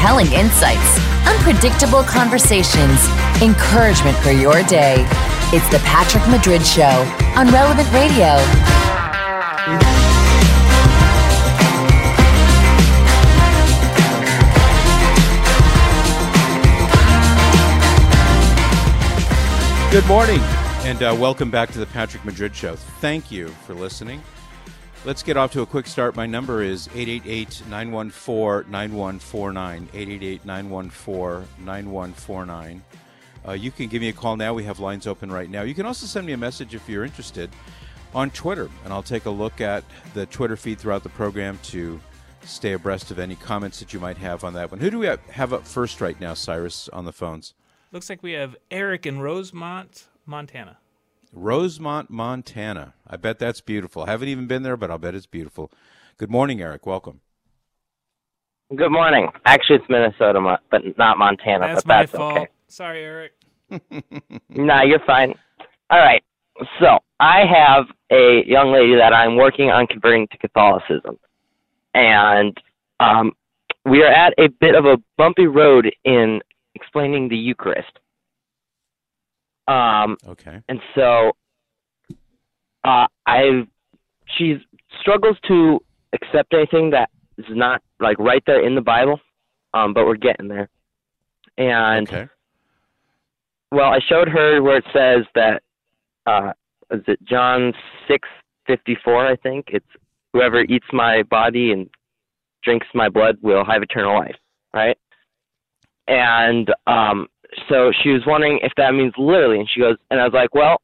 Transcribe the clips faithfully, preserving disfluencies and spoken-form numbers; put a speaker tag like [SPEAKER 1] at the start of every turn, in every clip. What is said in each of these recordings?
[SPEAKER 1] compelling insights, unpredictable conversations, encouragement for your day. It's the Patrick Madrid Show on Relevant Radio.
[SPEAKER 2] Good morning, and uh, welcome back to the Patrick Madrid Show. Thank you for listening. Let's get off to a quick start. My number is eight eight eight, nine one four, nine one four nine, eight eight eight, nine one four, nine one four nine. Uh, you can give me a call now. We have lines open right now. You can also send me a message if you're interested on Twitter, and I'll take a look at the Twitter feed throughout the program to stay abreast of any comments that you might have on that one. Who do we have, have up first right now, Cyrus, on the phones?
[SPEAKER 3] Looks like we have Eric in Rosemont, Montana.
[SPEAKER 2] Rosemont, Montana. I bet that's beautiful. I haven't even been there, but I'll bet it's beautiful. Good morning, Eric. Welcome.
[SPEAKER 4] Good morning. Actually, it's Minnesota, but not Montana.
[SPEAKER 3] That's
[SPEAKER 4] but
[SPEAKER 3] my
[SPEAKER 4] that's
[SPEAKER 3] fault.
[SPEAKER 4] Okay.
[SPEAKER 3] Sorry, Eric.
[SPEAKER 4] Nah, you're fine. All right. So I have a young lady that I'm working on converting to Catholicism, and um, we are at a bit of a bumpy road in explaining the Eucharist. Um,
[SPEAKER 2] okay.
[SPEAKER 4] And so, uh, I, she struggles to accept anything that is not like right there in the Bible. Um, but we're getting there. And
[SPEAKER 2] okay.
[SPEAKER 4] Well, I showed her where it says that, uh, is it John six fifty four? I think it's whoever eats my body and drinks my blood will have eternal life, right? And um, so she was wondering if that means literally, and she goes, and I was like, well,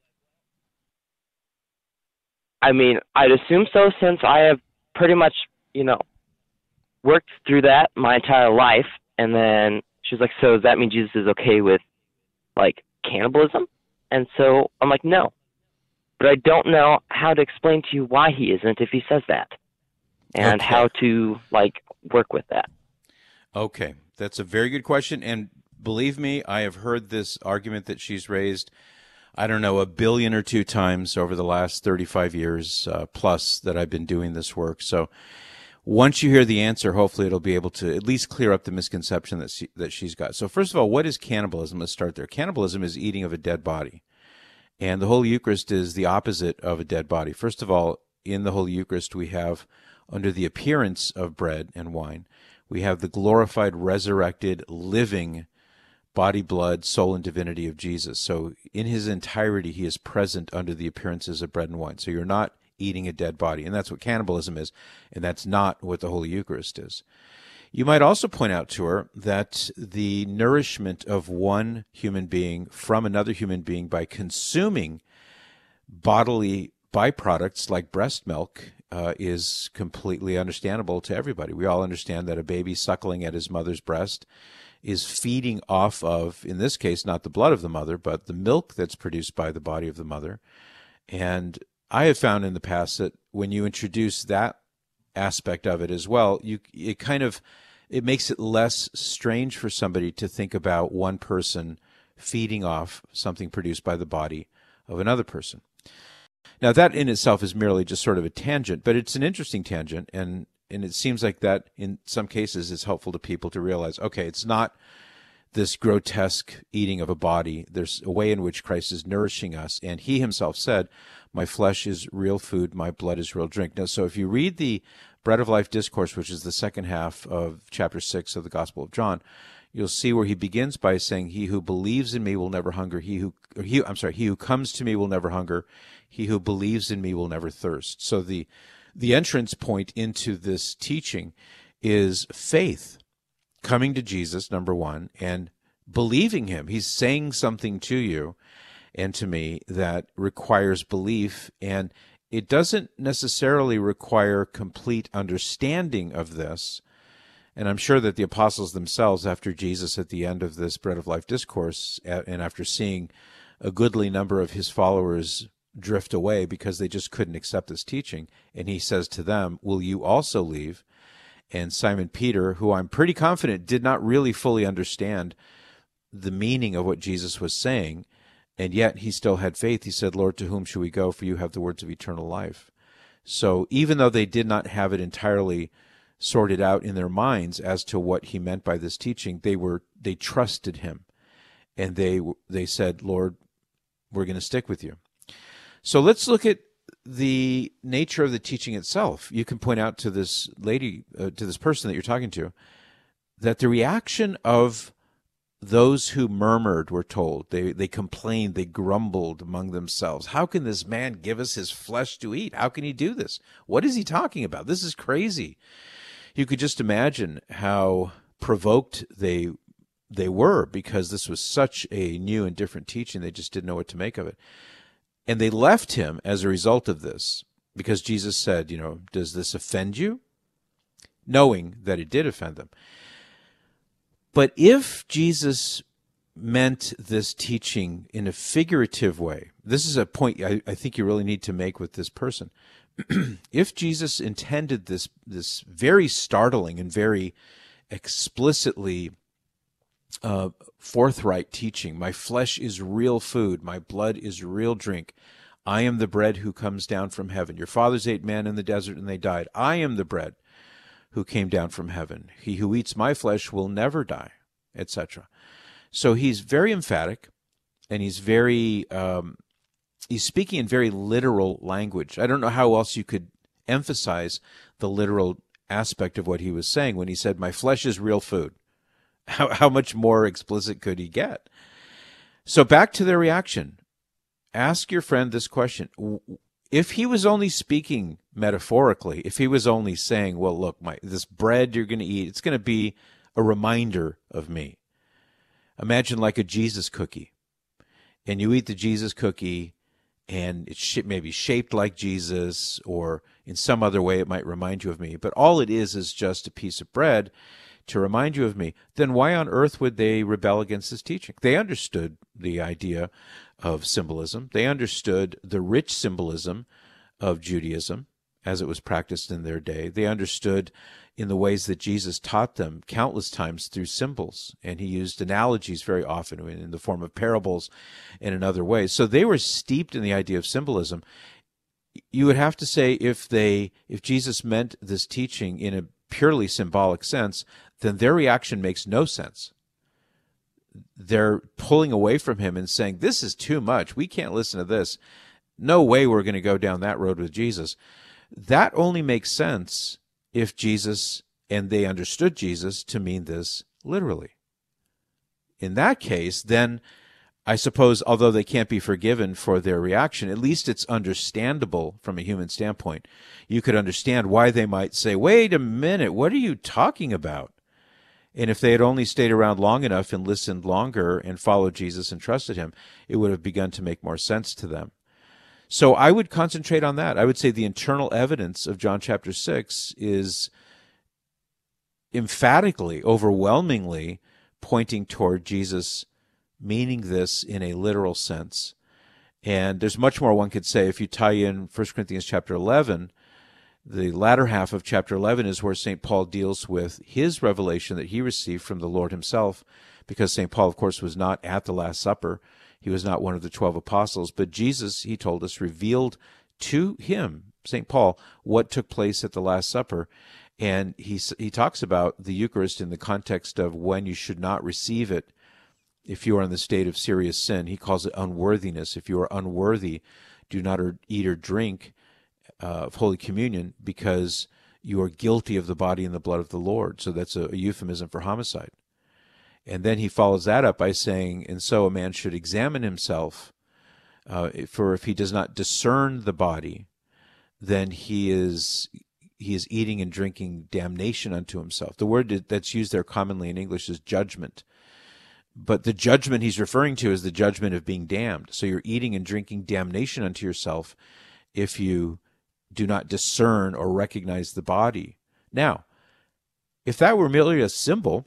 [SPEAKER 4] I mean, I'd assume so, since I have pretty much, you know, worked through that my entire life. And then she was like, so does that mean Jesus is okay with, like, cannibalism? And so I'm like, no. But I don't know how to explain to you why he isn't if he says that, and
[SPEAKER 2] okay.
[SPEAKER 4] how to, like, work with that.
[SPEAKER 2] Okay. That's a very good question, and believe me, I have heard this argument that she's raised, I don't know, a billion or two times over the last thirty-five years uh, plus that I've been doing this work. So once you hear the answer, hopefully it'll be able to at least clear up the misconception that she, that she's got. So first of all, what is cannibalism? Let's start there. Cannibalism is eating of a dead body, and the Holy Eucharist is the opposite of a dead body. First of all, in the Holy Eucharist, we have, under the appearance of bread and wine, we have the glorified, resurrected, living body, blood, soul, and divinity of Jesus. So in his entirety, he is present under the appearances of bread and wine. So you're not eating a dead body, and that's what cannibalism is, and that's not what the Holy Eucharist is. You might also point out to her that the nourishment of one human being from another human being by consuming bodily byproducts like breast milk uh, is completely understandable to everybody. We all understand that a baby suckling at his mother's breast is feeding off of, in this case, not the blood of the mother, but the milk that's produced by the body of the mother. And I have found in the past that when you introduce that aspect of it as well, you it kind of it makes it less strange for somebody to think about one person feeding off something produced by the body of another person. Now, that in itself is merely just sort of a tangent, but it's an interesting tangent, and and it seems like that in some cases is helpful to people to realize, okay, it's not this grotesque eating of a body. There's a way in which Christ is nourishing us, and he himself said, my flesh is real food, my blood is real drink. Now, so if you read the Bread of Life Discourse, which is the second half of chapter six of the Gospel of John, you'll see where he begins by saying, he who believes in me will never hunger. He who, or he, I'm sorry, he who comes to me will never hunger. He who believes in me will never thirst. So the, the entrance point into this teaching is faith, coming to Jesus, number one, and believing him. He's saying something to you and to me that requires belief, and it doesn't necessarily require complete understanding of this. And I'm sure that the apostles themselves, after Jesus at the end of this Bread of Life discourse, and after seeing a goodly number of his followers drift away because they just couldn't accept this teaching, and he says to them, will you also leave? And Simon Peter, who I'm pretty confident did not really fully understand the meaning of what Jesus was saying, and yet he still had faith. He said, Lord, to whom shall we go? For you have the words of eternal life. So even though they did not have it entirely sorted out in their minds as to what he meant by this teaching, they were they trusted him, and they they said, Lord, we're going to stick with you. So let's look at the nature of the teaching itself. You can point out to this lady, uh, to this person that you're talking to, that the reaction of those who murmured, we're told, they they complained, they grumbled among themselves. How can this man give us his flesh to eat? How can he do this? What is he talking about? This is crazy. You could just imagine how provoked they they were, because this was such a new and different teaching. They just didn't know what to make of it. And they left him as a result of this, because Jesus said, you know, does this offend you? Knowing that it did offend them. But if Jesus meant this teaching in a figurative way, this is a point I, I think you really need to make with this person. If Jesus intended this this very startling and very explicitly uh, forthright teaching, my flesh is real food, my blood is real drink, I am the bread who comes down from heaven. Your fathers ate manna in the desert and they died. I am the bread who came down from heaven. He who eats my flesh will never die, et cetera. So he's very emphatic, and he's very um, he's speaking in very literal language. I don't know how else you could emphasize the literal aspect of what he was saying when he said, my flesh is real food. How, how much more explicit could he get? So back to their reaction. Ask your friend this question. If he was only speaking metaphorically, if he was only saying, well, look, my this bread you're going to eat, it's going to be a reminder of me. Imagine like a Jesus cookie. And you eat the Jesus cookie, and it's sh- maybe shaped like Jesus, or in some other way it might remind you of me. But all it is is just a piece of bread to remind you of me. Then why on earth would they rebel against this teaching? They understood the idea of symbolism. They understood the rich symbolism of Judaism as it was practiced in their day. They understood in the ways that Jesus taught them countless times through symbols, and he used analogies very often in the form of parables and in other ways. So they were steeped in the idea of symbolism. You would have to say if they, if Jesus meant this teaching in a purely symbolic sense, then their reaction makes no sense. They're pulling away from him and saying, this is too much. We can't listen to this. No way we're going to go down that road with Jesus. That only makes sense if Jesus, and they understood Jesus to mean this literally. In that case, then I suppose, although they can't be forgiven for their reaction, at least it's understandable from a human standpoint. You could understand why they might say, wait a minute, what are you talking about? And if they had only stayed around long enough and listened longer and followed Jesus and trusted him, it would have begun to make more sense to them. So I would concentrate on that. I would say the internal evidence of John chapter six is emphatically, overwhelmingly pointing toward Jesus meaning this in a literal sense. And there's much more one could say if you tie in First Corinthians chapter eleven. The latter half of chapter eleven is where Saint Paul deals with his revelation that he received from the Lord himself, because Saint Paul, of course, was not at the Last Supper. He was not one of the twelve apostles, but Jesus, he told us, revealed to him, Saint Paul, what took place at the Last Supper. And he he talks about the Eucharist in the context of when you should not receive it if you are in the state of serious sin. He calls it unworthiness. If you are unworthy, do not eat or drink uh, of Holy Communion, because you are guilty of the body and the blood of the Lord. So that's a, a euphemism for homicide. And then he follows that up by saying, and so a man should examine himself, uh, for if he does not discern the body, then he is he is eating and drinking damnation unto himself. The word that's used there commonly in English is judgment. But the judgment he's referring to is the judgment of being damned. So you're eating and drinking damnation unto yourself if you do not discern or recognize the body. Now, if that were merely a symbol,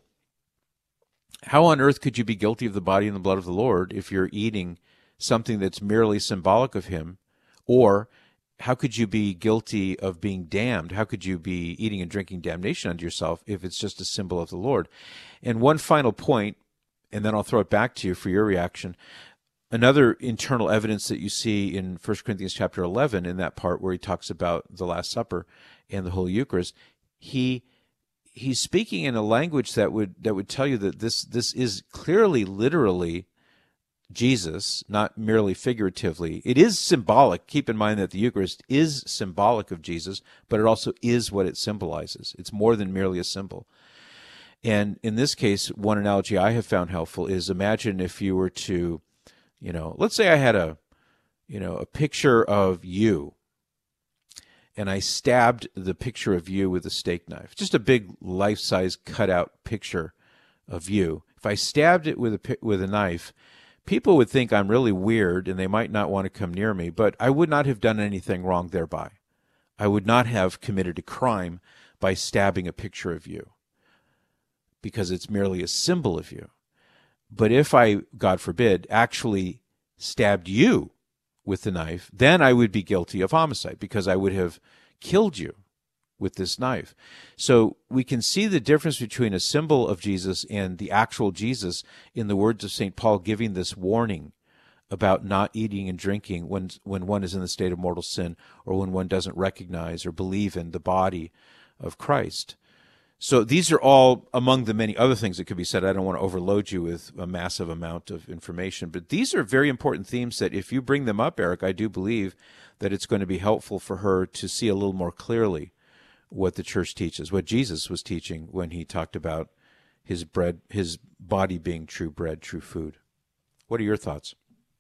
[SPEAKER 2] how on earth could you be guilty of the body and the blood of the Lord if you're eating something that's merely symbolic of him? Or how could you be guilty of being damned? How could you be eating and drinking damnation unto yourself if it's just a symbol of the Lord? And one final point, and then I'll throw it back to you for your reaction. Another internal evidence that you see in First Corinthians chapter eleven, in that part where he talks about the Last Supper and the Holy Eucharist, he he's speaking in a language that would that would tell you that this this is clearly, literally Jesus, not merely figuratively. It is symbolic. Keep in mind that the Eucharist is symbolic of Jesus, but it also is what it symbolizes. It's more than merely a symbol. And in this case, one analogy I have found helpful is, imagine if you were to, you know, let's say I had a, you know, a picture of you, and I stabbed the picture of you with a steak knife, just a big life-size cutout picture of you. If I stabbed it with a with a knife, people would think I'm really weird, and they might not want to come near me, but I would not have done anything wrong thereby. I would not have committed a crime by stabbing a picture of you, because it's merely a symbol of you. But if I, God forbid, actually stabbed you with the knife, then I would be guilty of homicide, because I would have killed you with this knife. So we can see the difference between a symbol of Jesus and the actual Jesus in the words of Saint Paul giving this warning about not eating and drinking when when one is in the state of mortal sin, or when one doesn't recognize or believe in the body of Christ. So these are all among the many other things that could be said. I don't want to overload you with a massive amount of information, but these are very important themes that if you bring them up, Eric, I do believe that it's going to be helpful for her to see a little more clearly what the church teaches, what Jesus was teaching when he talked about his bread, his body being true bread, true food. What are your thoughts?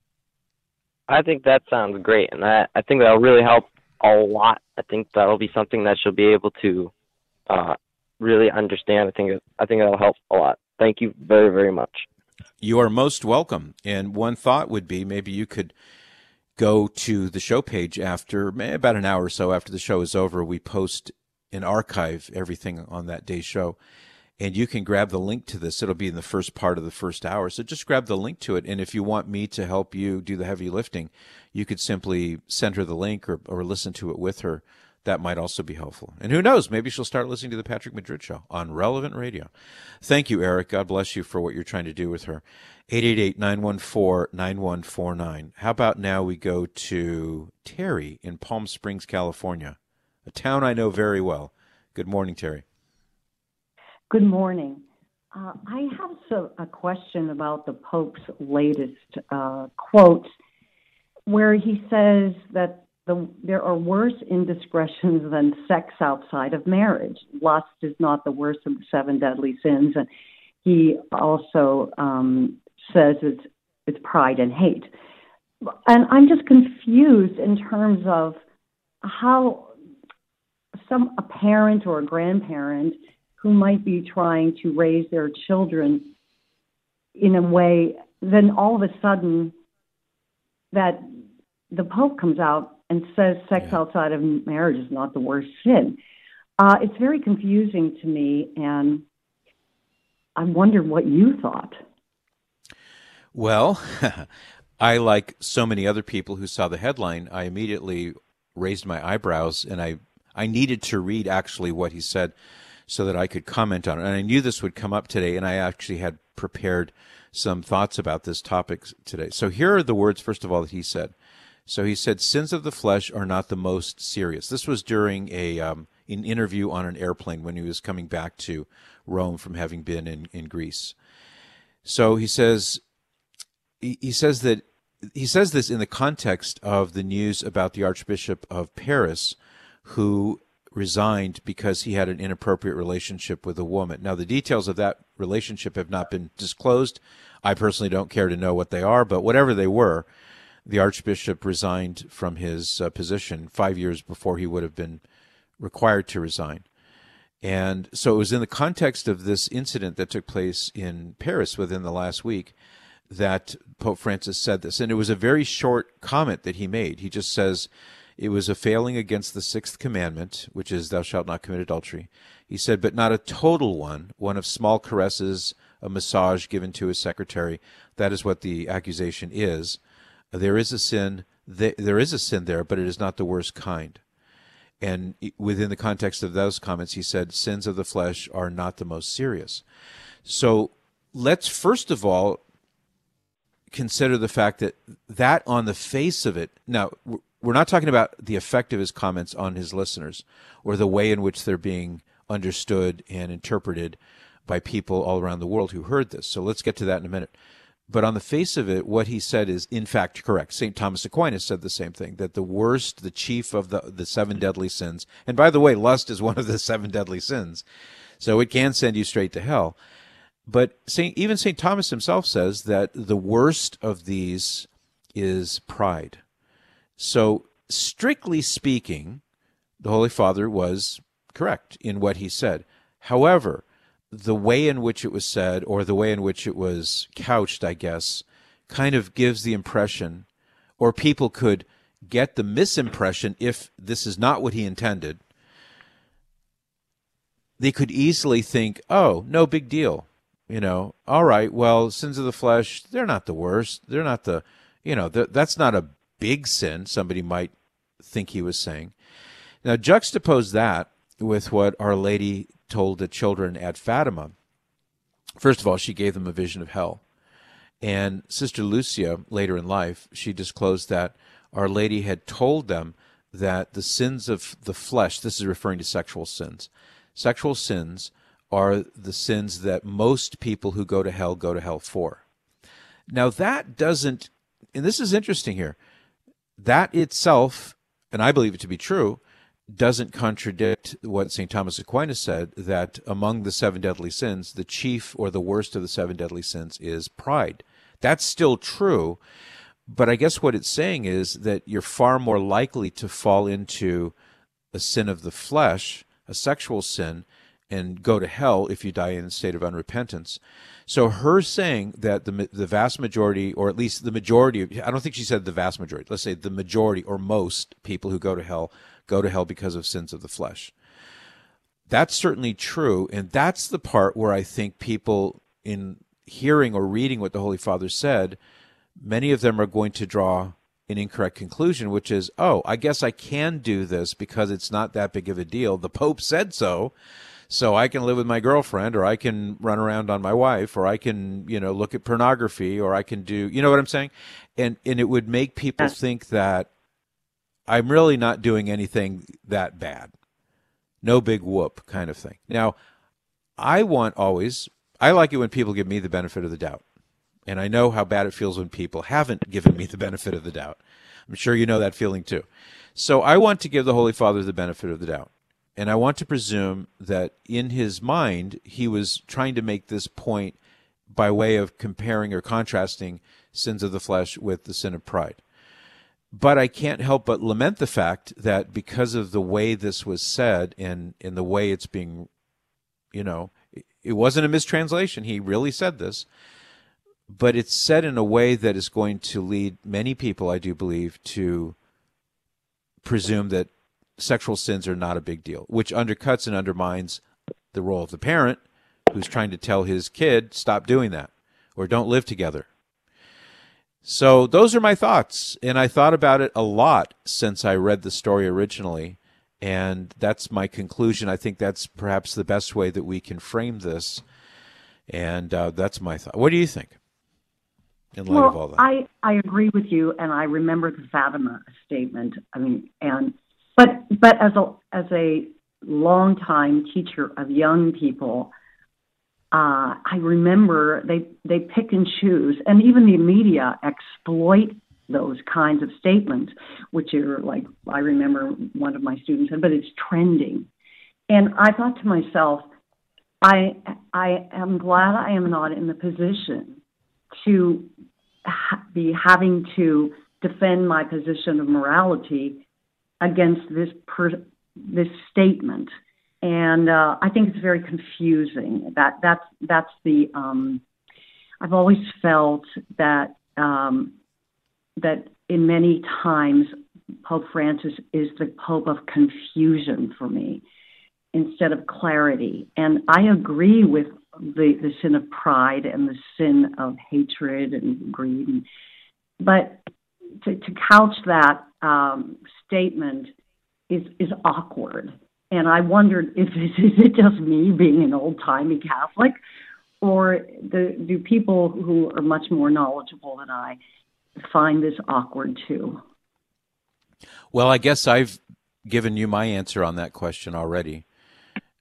[SPEAKER 4] I think that sounds great, and I, I think that'll really help a lot. I think that'll be something that she'll be able to uh, really understand. I think it, I think that'll help a lot. Thank you very, very much.
[SPEAKER 2] You are most welcome. And one thought would be, maybe you could go to the show page after, about an hour or so after the show is over. We post and archive everything on that day's show, and you can grab the link to this. It'll be in the first part of the first hour, so just grab the link to it. And if you want me to help you do the heavy lifting, you could simply send her the link, or, or listen to it with her. That might also be helpful. And who knows, maybe she'll start listening to the Patrick Madrid Show on Relevant Radio. Thank you, Eric. God bless you for what you're trying to do with her. eight eight eight, nine one four, nine one four nine. How about now we go to Terry in Palm Springs, California, a town I know very well. Good morning, Terry.
[SPEAKER 5] Good morning. Uh, I have so, a question about the Pope's latest uh, quote, where he says that the, there are worse indiscretions than sex outside of marriage. Lust is not the worst of the seven deadly sins. And he also um, says it's, it's pride and hate. And I'm just confused in terms of how some a parent or a grandparent who might be trying to raise their children in a way, then all of a sudden that the Pope comes out and says sex yeah. outside of marriage is not the worst sin. Uh, it's very confusing to me, and I wondered what you thought.
[SPEAKER 2] Well, I, like so many other people who saw the headline, I immediately raised my eyebrows, and I I needed to read actually what he said so that I could comment on it. And I knew this would come up today, and I actually had prepared some thoughts about this topic today. So here are the words, first of all, that he said. So he said, sins of the flesh are not the most serious. This was during a um, an interview on an airplane when he was coming back to Rome from having been in, in Greece. So he says, he, he says that he says this in the context of the news about the Archbishop of Paris, who resigned because he had an inappropriate relationship with a woman. Now, the details of that relationship have not been disclosed. I personally don't care to know what they are, but whatever they were, the Archbishop resigned from his uh, position five years before he would have been required to resign. And so it was in the context of this incident that took place in Paris within the last week that Pope Francis said this. And it was a very short comment that he made. He just says, it was a failing against the sixth commandment, which is thou shalt not commit adultery. He said, but not a total one, one of small caresses, a massage given to his secretary. That is what the accusation is. There is a sin, there is a sin there, but it is not the worst kind. And within the context of those comments, he said, sins of the flesh are not the most serious. So let's first of all consider the fact that that on the face of it, now, we're not talking about the effect of his comments on his listeners or the way in which they're being understood and interpreted by people all around the world who heard this. So let's get to that in a minute. But on the face of it, what he said is, in fact, correct. Saint Thomas Aquinas said the same thing, that the worst, the chief of the, the seven deadly sins, and by the way, lust is one of the seven deadly sins, so it can send you straight to hell. But Saint, even Saint Thomas himself says that the worst of these is pride. So strictly speaking, the Holy Father was correct in what he said. However, the way in which it was said, or the way in which it was couched, I guess, kind of gives the impression, or people could get the misimpression, if this is not what he intended, they could easily think, oh, no big deal. You know, all right, well, sins of the flesh, they're not the worst. They're not the, you know, that's not a big sin, somebody might think he was saying. Now, juxtapose that with what Our Lady told the children at Fatima. First of all, she gave them a vision of hell. And Sister Lucia, later in life, she disclosed that Our Lady had told them that the sins of the flesh, this is referring to sexual sins, sexual sins are the sins that most people who go to hell go to hell for. Now that doesn't, and this is interesting here, that itself, and I believe it to be true, doesn't contradict what Saint Thomas Aquinas said, that among the seven deadly sins, the chief or the worst of the seven deadly sins is pride. That's still true, but I guess what it's saying is that you're far more likely to fall into a sin of the flesh, a sexual sin, and go to hell if you die in a state of unrepentance. So her saying that the the vast majority, or at least the majority, of, I don't think she said the vast majority, let's say the majority or most people who go to hell go to hell because of sins of the flesh. That's certainly true, and that's the part where I think people, in hearing or reading what the Holy Father said, many of them are going to draw an incorrect conclusion, which is, oh, I guess I can do this because it's not that big of a deal. The Pope said so, so I can live with my girlfriend, or I can run around on my wife, or I can, you know, look at pornography, or I can do, you know what I'm saying? And and it would make people think that I'm really not doing anything that bad. No big whoop kind of thing. Now, I want always, I like it when people give me the benefit of the doubt. And I know how bad it feels when people haven't given me the benefit of the doubt. I'm sure you know that feeling too. So I want to give the Holy Father the benefit of the doubt. And I want to presume that in his mind, he was trying to make this point by way of comparing or contrasting sins of the flesh with the sin of pride. But I can't help but lament the fact that because of the way this was said and, and the way it's being, you know, it wasn't a mistranslation. He really said this. But it's said in a way that is going to lead many people, I do believe, to presume that sexual sins are not a big deal, which undercuts and undermines the role of the parent who's trying to tell his kid, stop doing that, or don't live together. So those are my thoughts, and I thought about it a lot since I read the story originally, and that's my conclusion. I think that's perhaps the best way that we can frame this, and uh, that's my thought. What do you think in light
[SPEAKER 5] well,
[SPEAKER 2] of all that?
[SPEAKER 5] I, I agree with you, and I remember the Fatima statement. I mean, and but but as a as a longtime teacher of young people, Uh, I remember they, they pick and choose, and even the media exploit those kinds of statements, which are like, I remember one of my students said, but it's trending. And I thought to myself, I, I am glad I am not in the position to ha- be having to defend my position of morality against this per- this statement. And uh, I think it's very confusing. That that's that's the. Um, I've always felt that um, that in many times Pope Francis is the Pope of confusion for me instead of clarity. And I agree with the, the sin of pride and the sin of hatred and greed. And, but to, to couch that um, statement is is awkward. And I wondered if is it just me being an old-timey Catholic, or the, do people who are much more knowledgeable than I find this awkward too?
[SPEAKER 2] Well, I guess I've given you my answer on that question already.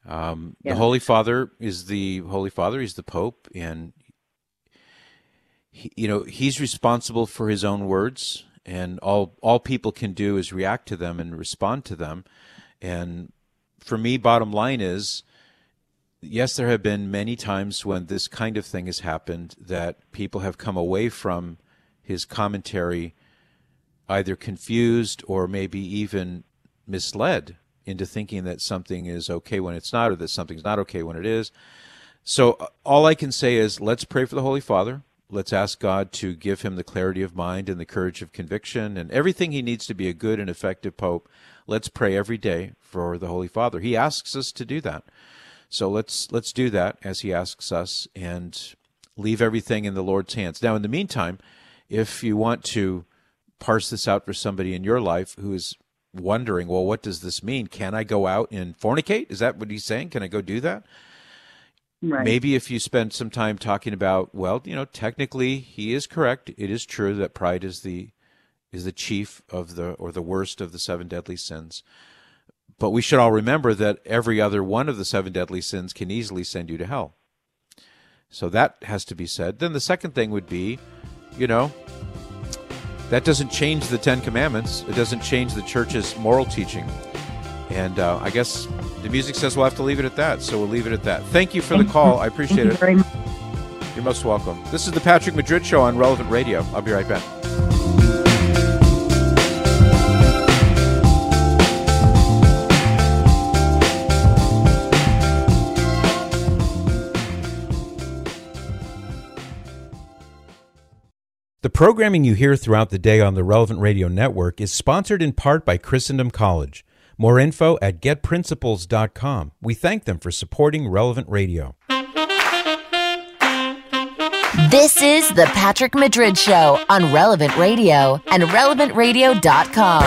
[SPEAKER 2] Um,
[SPEAKER 5] Yeah.
[SPEAKER 2] The Holy Father is the Holy Father. He's the Pope, and he, you know he's responsible for his own words, and all all people can do is react to them and respond to them. And for me, bottom line is, yes, there have been many times when this kind of thing has happened that people have come away from his commentary either confused or maybe even misled into thinking that something is okay when it's not, or that something's not okay when it is. So uh, all I can say is, let's pray for the Holy Father. Let's ask God to give him the clarity of mind and the courage of conviction and everything he needs to be a good and effective Pope. Let's pray every day for the Holy Father. He asks us to do that. So let's let's do that as he asks us, and leave everything in the Lord's hands. Now, in the meantime, if you want to parse this out for somebody in your life who is wondering, well, what does this mean? Can I go out and fornicate? Is that what he's saying? Can I go do that?
[SPEAKER 5] Right.
[SPEAKER 2] Maybe if you spend some time talking about, well, you know, technically he is correct. It is true that pride is the is the chief of the, or the worst of the seven deadly sins. But we should all remember that every other one of the seven deadly sins can easily send you to hell. So that has to be said. Then the second thing would be, you know, that doesn't change the Ten Commandments. It doesn't change the church's moral teaching. And uh, I guess the music says we'll have to leave it at that. So we'll leave it at that. Thank you for the call. I appreciate
[SPEAKER 5] Thank you
[SPEAKER 2] it.
[SPEAKER 5] very much.
[SPEAKER 2] You're most welcome. This is the Patrick Madrid Show on Relevant Radio. I'll be right back. The programming you hear throughout the day on the Relevant Radio Network is sponsored in part by Christendom College. More info at get principles dot com. We thank them for supporting Relevant Radio.
[SPEAKER 1] This is the Patrick Madrid Show on Relevant Radio and relevant radio dot com.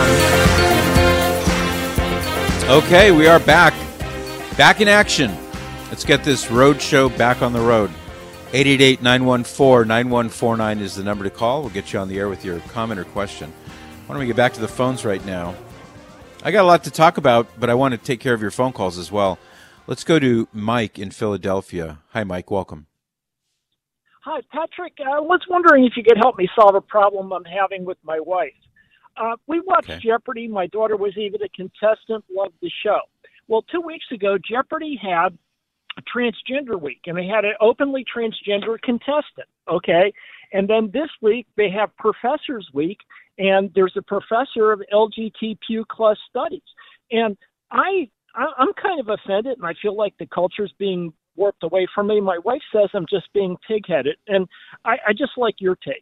[SPEAKER 2] Okay, we are back. Back in action. Let's get this road show back on the road. eight eight eight, nine one four, nine one four nine is the number to call. We'll get you on the air with your comment or question. Why don't we get back to the phones right now? I got a lot to talk about, but I want to take care of your phone calls as well. Let's go to Mike in Philadelphia. Hi, Mike. Welcome.
[SPEAKER 6] Hi, Patrick. I was wondering if you could help me solve a problem I'm having with my wife. Uh, we watched
[SPEAKER 2] Okay.
[SPEAKER 6] Jeopardy. My daughter was even a contestant, loved the show. Well, two weeks ago, Jeopardy had Transgender Week, and they had an openly transgender contestant, okay? And then this week, they have Professors Week, and there's a professor of L G B T Q plus studies. And I, I, I'm kind of offended, and I feel like the culture's being warped away from me. My wife says I'm just being pig-headed, and I, I just like your take.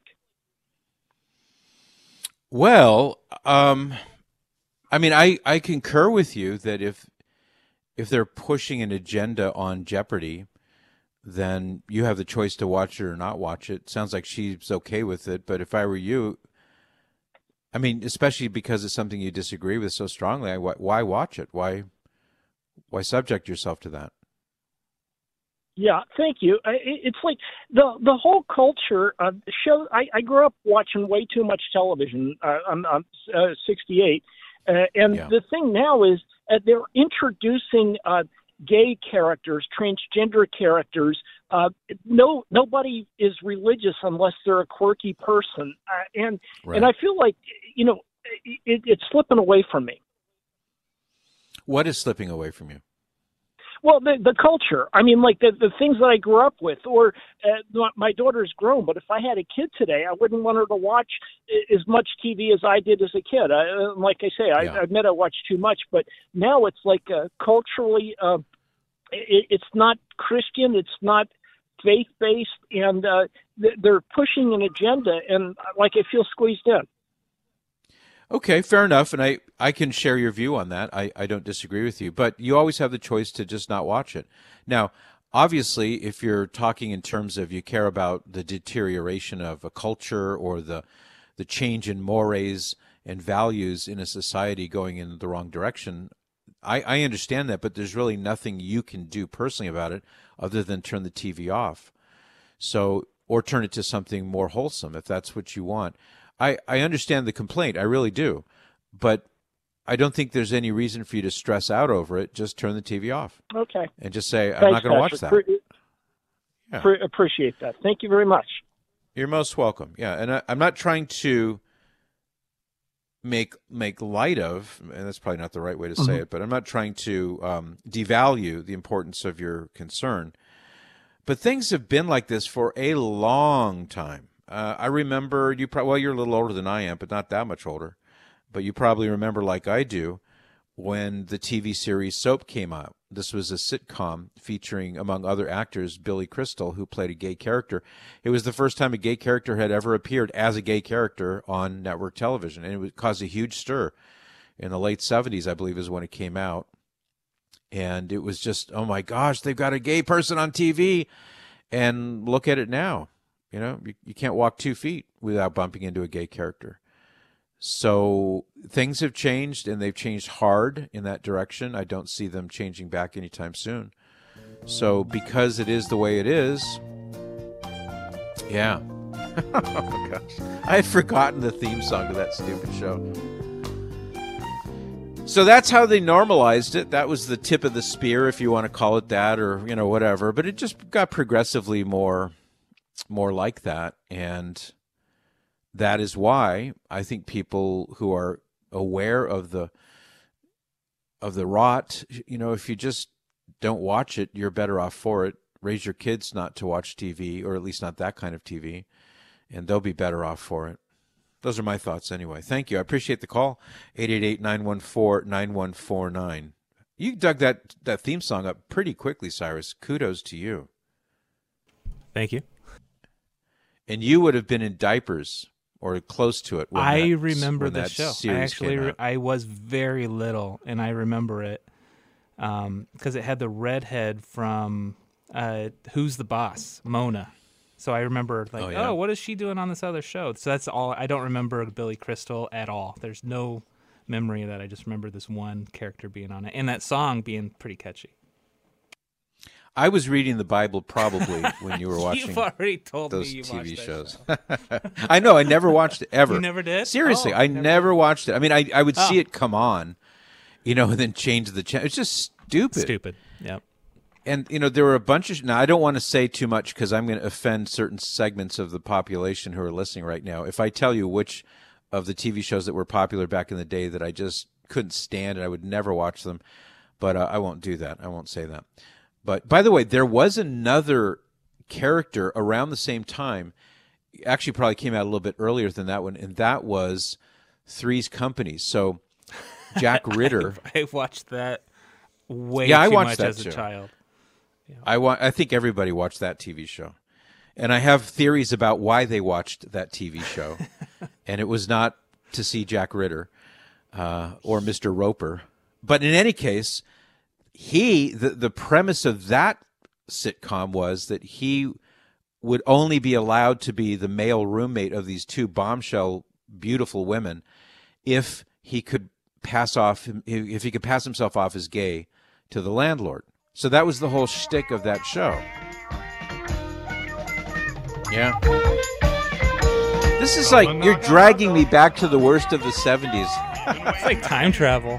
[SPEAKER 2] Well, um, I mean, I, I concur with you that if if they're pushing an agenda on Jeopardy, then you have the choice to watch it or not watch it. Sounds like she's okay with it, but if I were you, I mean, especially because it's something you disagree with so strongly, I, why watch it? Why why subject yourself to that?
[SPEAKER 6] Yeah, thank you. I, it- it's like the the whole culture uh, show. I, I grew up watching way too much television. Uh, I'm, I'm uh, sixty-eight, uh, and
[SPEAKER 2] Yeah.
[SPEAKER 6] the thing now is uh, they're introducing uh, gay characters, transgender characters. Uh, no, nobody is religious unless they're a quirky person, uh, and
[SPEAKER 2] Right.
[SPEAKER 6] and I feel like you know it, it's slipping away from me.
[SPEAKER 2] What is slipping away from you?
[SPEAKER 6] Well, the the culture. I mean, like the the things that I grew up with, or uh, my- my daughter's grown. But if I had a kid today, I wouldn't want her to watch i- as much T V as I did as a kid. I, uh, like I say, I,
[SPEAKER 2] Yeah.
[SPEAKER 6] I admit I watched too much, but now it's like uh, culturally, uh, it, it's not Christian, it's not faith based, and uh, th- they're pushing an agenda, and like I feel squeezed in.
[SPEAKER 2] Okay, fair enough, and I, I can share your view on that. I, I don't disagree with you, but you always have the choice to just not watch it. Now, obviously, if you're talking in terms of you care about the deterioration of a culture or the the change in mores and values in a society going in the wrong direction, I, I understand that, but there's really nothing you can do personally about it other than turn the T V off. So, or turn it to something more wholesome if that's what you want. I, I understand the complaint, I really do. But I don't think there's any reason for you to stress out over it. Just turn the T V off.
[SPEAKER 6] Okay.
[SPEAKER 2] And just say, I'm
[SPEAKER 6] Thanks,
[SPEAKER 2] not going to watch
[SPEAKER 6] Patrick.
[SPEAKER 2] that.
[SPEAKER 6] Pre-
[SPEAKER 2] Yeah.
[SPEAKER 6] pre- appreciate that. Thank you very much.
[SPEAKER 2] You're most welcome. Yeah, and I, I'm not trying to make make light of, and that's probably not the right way to say
[SPEAKER 6] Mhm.
[SPEAKER 2] it, but I'm not trying to um, devalue the importance of your concern. But things have been like this for a long time. Uh, I remember you probably, well, you're a little older than I am, but not that much older. But you probably remember, like I do, when the T V series Soap came out. This was a sitcom featuring, among other actors, Billy Crystal, who played a gay character. It was the first time a gay character had ever appeared as a gay character on network television, and it would cause a huge stir. In the late seventies, I believe, is when it came out. And it was just, oh my gosh, they've got a gay person on T V. And look at it now. You know, you, you can't walk two feet without bumping into a gay character. So things have changed, and they've changed hard in that direction. I don't see them changing back anytime soon. So because it is the way it is, yeah. Oh, gosh. I had forgotten the theme song to that stupid show. So that's how they normalized it. That was the tip of the spear, if you want to call it that, or, you know, whatever. But it just got progressively more, more like that. And that is why I think people who are aware of the of the rot, you know, if you just don't watch it, you're better off for it. Raise your kids not to watch T V, or at least not that kind of T V, and they'll be better off for it. Those are my thoughts anyway. Thank you. I appreciate the call. eight eight eight, nine one four, nine one four nine. You dug that, that theme song up pretty quickly, Cyrus. Kudos to you.
[SPEAKER 3] Thank you.
[SPEAKER 2] And you would have been in diapers or close to it. When
[SPEAKER 3] I
[SPEAKER 2] that,
[SPEAKER 3] remember
[SPEAKER 2] when
[SPEAKER 3] the
[SPEAKER 2] that
[SPEAKER 3] show. I
[SPEAKER 2] series
[SPEAKER 3] actually,
[SPEAKER 2] came
[SPEAKER 3] re-
[SPEAKER 2] out.
[SPEAKER 3] I was very little, and I remember it because um, it had the redhead from uh, Who's the Boss, Mona. So I remember, like,
[SPEAKER 2] Oh,
[SPEAKER 3] oh,
[SPEAKER 2] yeah.
[SPEAKER 3] what is she doing on this other show? So that's all. I don't remember Billy Crystal at all. There's no memory of that. I just remember this one character being on it, and that song being pretty catchy.
[SPEAKER 2] I was reading the Bible probably when you were watching
[SPEAKER 3] You've already told
[SPEAKER 2] those
[SPEAKER 3] me you
[SPEAKER 2] T V
[SPEAKER 3] watched that
[SPEAKER 2] shows.
[SPEAKER 3] show.
[SPEAKER 2] I know. I never watched it ever.
[SPEAKER 3] You never did?
[SPEAKER 2] Seriously,
[SPEAKER 3] Oh,
[SPEAKER 2] I
[SPEAKER 3] never
[SPEAKER 2] never watched it. I mean, I, I would
[SPEAKER 3] Oh.
[SPEAKER 2] see it come on, you know, and then change the channel. It's just stupid.
[SPEAKER 3] Stupid. Yep.
[SPEAKER 2] And, you know, there were a bunch of... Now, I don't want to say too much because I'm going to offend certain segments of the population who are listening right now. If I tell you which of the T V shows that were popular back in the day that I just couldn't stand and I would never watch them, but uh, I won't do that. I won't say that. But, by the way, there was another character around the same time, actually probably came out a little bit earlier than that one, and that was Three's Company. So, Jack Ritter...
[SPEAKER 3] I, I watched that way
[SPEAKER 2] Yeah, I
[SPEAKER 3] too
[SPEAKER 2] watched
[SPEAKER 3] much
[SPEAKER 2] that
[SPEAKER 3] as a
[SPEAKER 2] too.
[SPEAKER 3] child.
[SPEAKER 2] I wa- I think everybody watched that T V show. And I have theories about why they watched that T V show. And it was not to see Jack Ritter uh, or Mister Roper. But in any case, he the, the premise of that sitcom was that he would only be allowed to be the male roommate of these two bombshell beautiful women if he could pass off if he could pass himself off as gay to the landlord. So that was the whole shtick of that show. Yeah. This is like, you're dragging me back to the worst of the seventies.
[SPEAKER 3] It's like time travel.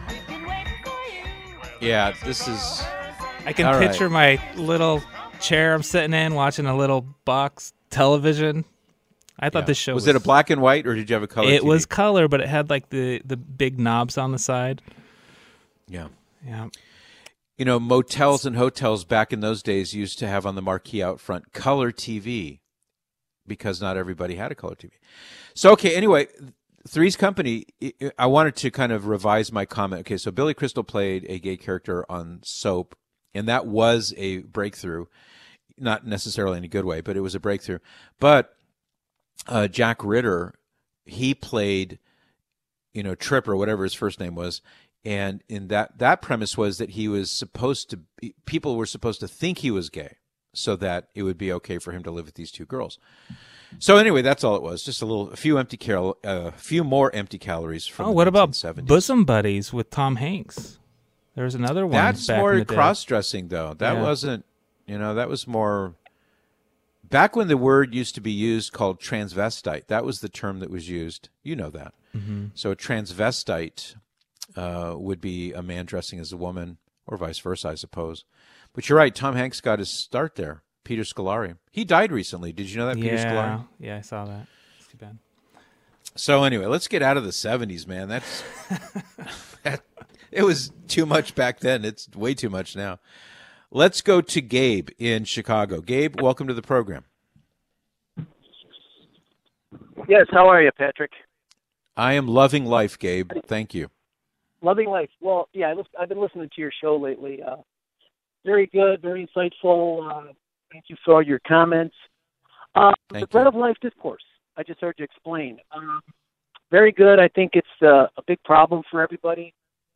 [SPEAKER 2] Yeah, this is...
[SPEAKER 3] I can
[SPEAKER 2] All right.
[SPEAKER 3] picture my little chair I'm sitting in watching a little box television. I thought
[SPEAKER 2] yeah.
[SPEAKER 3] this show
[SPEAKER 2] was...
[SPEAKER 3] was...
[SPEAKER 2] it a black and white, or did you have a color
[SPEAKER 3] It
[SPEAKER 2] T V?
[SPEAKER 3] was color, but it had like the, the big knobs on the side.
[SPEAKER 2] Yeah.
[SPEAKER 3] Yeah.
[SPEAKER 2] You know, motels and hotels back in those days used to have on the marquee out front color T V because not everybody had a color T V. So, okay, anyway, Three's Company, I wanted to kind of revise my comment. Okay, so Billy Crystal played a gay character on Soap, and that was a breakthrough. Not necessarily in a good way, but it was a breakthrough. But uh, Jack Ritter, he played, you know, Trip, or whatever his first name was. And in that, that premise was that he was supposed to be, people were supposed to think he was gay so that it would be okay for him to live with these two girls. So anyway, that's all it was. Just a little, a few empty cal, a uh, few more empty calories from
[SPEAKER 3] Oh,
[SPEAKER 2] the
[SPEAKER 3] what about
[SPEAKER 2] nineteen seventies.
[SPEAKER 3] Bosom Buddies with Tom Hanks? There was another one.
[SPEAKER 2] That's
[SPEAKER 3] back in
[SPEAKER 2] more
[SPEAKER 3] the day.
[SPEAKER 2] cross-dressing, though. That
[SPEAKER 3] Yeah.
[SPEAKER 2] wasn't, you know, that was more, back when the word used to be used called transvestite, that was the term that was used. You know that.
[SPEAKER 3] Mm-hmm.
[SPEAKER 2] So a transvestite uh, would be a man dressing as a woman, or vice versa, I suppose. But you're right. Tom Hanks got his start there. Peter Scolari. He died recently. Did you know that,
[SPEAKER 3] yeah,
[SPEAKER 2] Peter Scolari?
[SPEAKER 3] Yeah, I saw that. It's too bad.
[SPEAKER 2] So anyway, let's get out of the seventies, man. That's that, it was too much back then. It's way too much now. Let's go to Gabe in Chicago. Gabe, welcome to the program.
[SPEAKER 7] Yes, how are you, Patrick?
[SPEAKER 2] I am loving life, Gabe. Thank you.
[SPEAKER 7] Loving life. Well, yeah, I listen, I've been listening to your show lately. Uh, very good, very insightful. Uh, thank you for all your comments. Uh, the
[SPEAKER 2] Thank
[SPEAKER 7] Bread
[SPEAKER 2] you.
[SPEAKER 7] of Life discourse, I just heard you explain. Um, very good. I think it's uh, a big problem for everybody.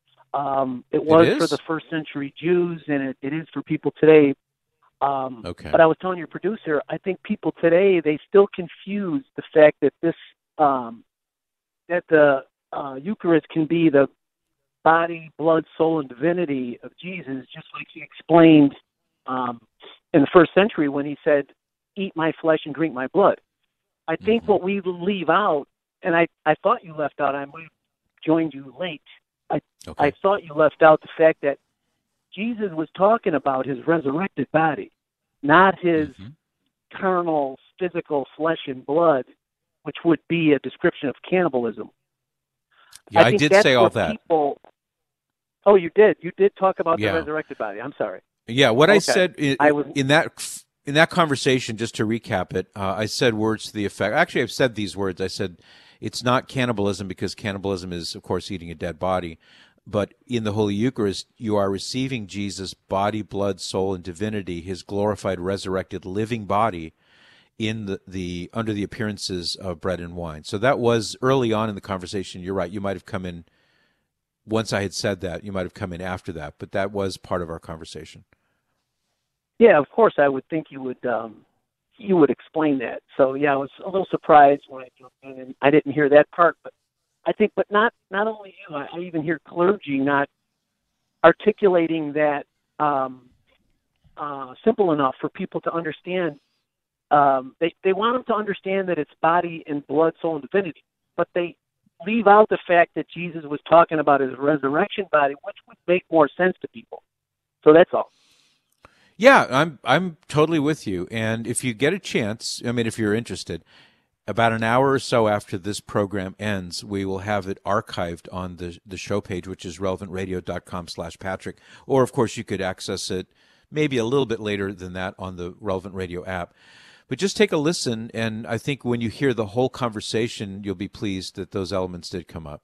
[SPEAKER 7] Um, it was
[SPEAKER 2] It
[SPEAKER 7] for
[SPEAKER 2] is?
[SPEAKER 7] the first century Jews, and it, it is for people today. Um,
[SPEAKER 2] Okay.
[SPEAKER 7] But I was telling your producer, I think people today, they still confuse the fact that this, um, that the uh, Eucharist can be the body, blood, soul, and divinity of Jesus, just like he explained um, in the first century when he said, eat my flesh and drink my blood. I think
[SPEAKER 2] Mm-hmm.
[SPEAKER 7] what we leave out, and I, I thought you left out, I might have joined you late, I,
[SPEAKER 2] Okay.
[SPEAKER 7] I thought you left out the fact that Jesus was talking about his resurrected body, not his
[SPEAKER 2] Mhm.
[SPEAKER 7] carnal, physical flesh and blood, which would be a description of cannibalism.
[SPEAKER 2] Yeah, I,
[SPEAKER 7] think
[SPEAKER 2] did
[SPEAKER 7] that's
[SPEAKER 2] say all
[SPEAKER 7] where
[SPEAKER 2] that.
[SPEAKER 7] People... Oh, you did. You did talk about
[SPEAKER 2] Yeah.
[SPEAKER 7] the resurrected body. I'm sorry.
[SPEAKER 2] Yeah, what I
[SPEAKER 7] Okay.
[SPEAKER 2] said in,
[SPEAKER 7] I was-
[SPEAKER 2] in that in that conversation, just to recap it, uh, I said words to the effect. Actually, I've said these words. I said it's not cannibalism because cannibalism is, of course, eating a dead body. But in the Holy Eucharist, you are receiving Jesus' body, blood, soul, and divinity, his glorified, resurrected, living body, in the, the under the appearances of bread and wine. So that was early on in the conversation. You're right. You might have come in once I had said that. You might have come in after that, but that was part of our conversation.
[SPEAKER 7] Yeah, of course. I would think you would. Um, you would explain that. So yeah, I was a little surprised when I jumped in, and I didn't hear that part. But I think, but not not only you. I, I even hear clergy not articulating that um, uh, simple enough for people to understand. Um, they they want them to understand that it's body and blood, soul, and divinity, but they leave out the fact that Jesus was talking about his resurrection body, which would make more sense to people. So that's all.
[SPEAKER 2] Yeah, I'm I'm totally with you. And if you get a chance, I mean, if you're interested, about an hour or so after this program ends, we will have it archived on the the show page, which is relevant radio dot com slash Patrick. Or, of course, you could access it maybe a little bit later than that on the Relevant Radio app. But just take a listen, and I think when you hear the whole conversation, you'll be pleased that those elements did come up.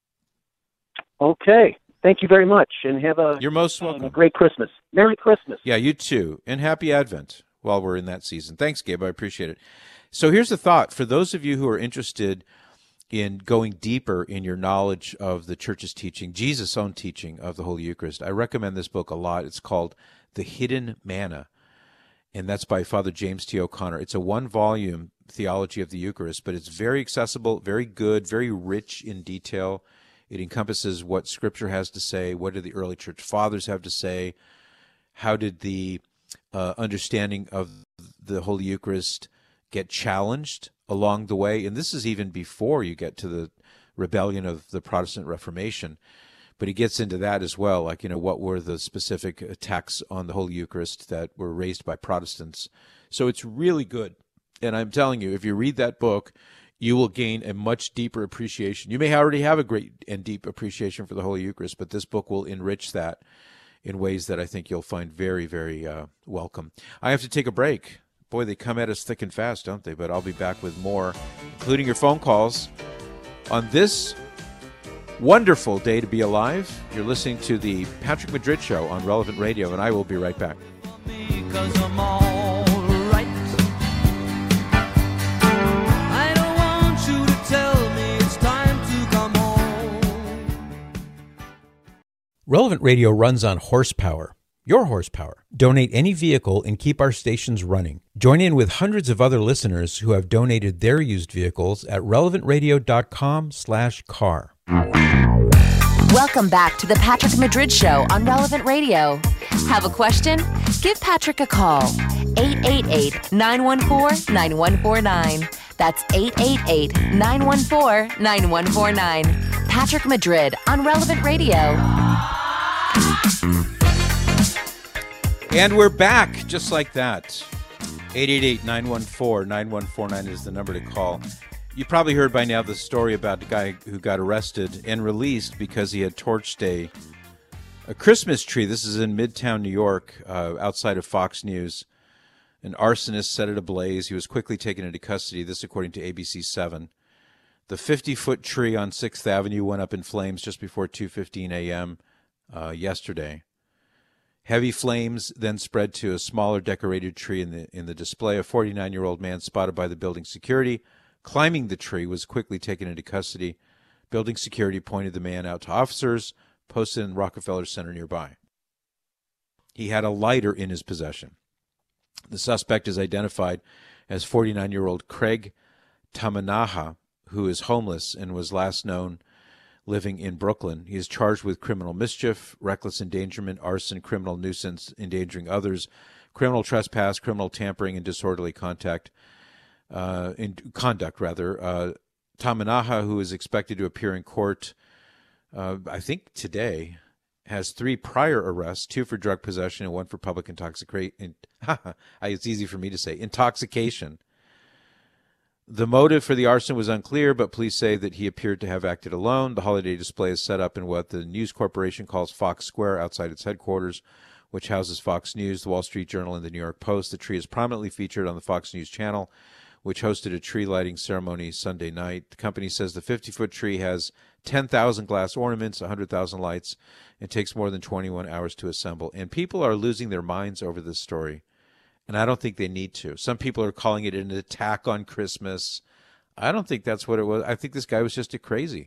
[SPEAKER 7] Okay. Thank you very much, and have a,
[SPEAKER 2] You're most
[SPEAKER 7] a
[SPEAKER 2] welcome.
[SPEAKER 7] great Christmas. Merry Christmas.
[SPEAKER 2] Yeah, you too. And happy Advent while we're in that season. Thanks, Gabe. I appreciate it. So here's the thought. For those of you who are interested in going deeper in your knowledge of the Church's teaching, Jesus' own teaching of the Holy Eucharist, I recommend this book a lot. It's called The Hidden Manna, and that's by Father James T. O'Connor. It's a one-volume theology of the Eucharist, but it's very accessible, very good, very rich in detail. It encompasses what Scripture has to say, what did the early church fathers have to say, how did the uh, understanding of the Holy Eucharist get challenged along the way. And this is even before you get to the rebellion of the Protestant Reformation. But he gets into that as well, like, you know, what were the specific attacks on the Holy Eucharist that were raised by Protestants. So it's really good. And I'm telling you, if you read that book, you will gain a much deeper appreciation. You may already have a great and deep appreciation for the Holy Eucharist, but this book will enrich that in ways that I think you'll find very, very uh, welcome. I have to take a break. Boy, they come at us thick and fast, don't they? But I'll be back with more, including your phone calls, on this wonderful day to be alive. You're listening to the Patrick Madrid Show on Relevant Radio, and I will be right back.
[SPEAKER 8] Because I'm all right. I don't want you to tell me it's time to come home.
[SPEAKER 2] Relevant Radio runs on horsepower. Your horsepower. Donate any vehicle and keep our stations running. Join in with hundreds of other listeners who have donated their used vehicles at relevant radio dot com slash car.
[SPEAKER 1] Welcome back to the Patrick Madrid Show on Relevant Radio. Have a question? Give Patrick a call. eight eight eight, nine one four, nine one four nine. That's eight eight eight, nine one four, nine one four nine. Patrick Madrid on Relevant Radio.
[SPEAKER 2] And we're back just like that. eight eight eight, nine one four, nine one four nine is the number to call. You probably heard by now the story about the guy who got arrested and released because he had torched a, a Christmas tree. This is in Midtown New York, uh, outside of Fox News. An arsonist set it ablaze. He was quickly taken into custody, this according to A B C seven. The fifty-foot tree on sixth Avenue went up in flames just before two fifteen a.m. Uh, yesterday. Heavy flames then spread to a smaller decorated tree in the in the display. A forty-nine-year-old man spotted by the building security climbing the tree was quickly taken into custody. Building security pointed the man out to officers posted in Rockefeller Center nearby. He had a lighter in his possession. The suspect is identified as forty-nine-year-old Craig Tamanaha, who is homeless and was last known living in Brooklyn. He is charged with criminal mischief, reckless endangerment, arson, criminal nuisance, endangering others, criminal trespass, criminal tampering, and disorderly contact, uh, in conduct rather. Uh, Tamanaha, who is expected to appear in court, uh, I think today, has three prior arrests, two for drug possession and one for public intoxication. It's easy for me to say, intoxication. The motive for the arson was unclear, but police say that he appeared to have acted alone. The holiday display is set up in what the News Corporation calls Fox Square outside its headquarters, which houses Fox News, the Wall Street Journal, and the New York Post. The tree is prominently featured on the Fox News channel, which hosted a tree lighting ceremony Sunday night. The company says the fifty-foot tree has ten thousand glass ornaments, one hundred thousand lights, and takes more than twenty-one hours to assemble. And people are losing their minds over this story. And I don't think they need to. Some people are calling it an attack on Christmas. I don't think that's what it was. I think this guy was just a crazy.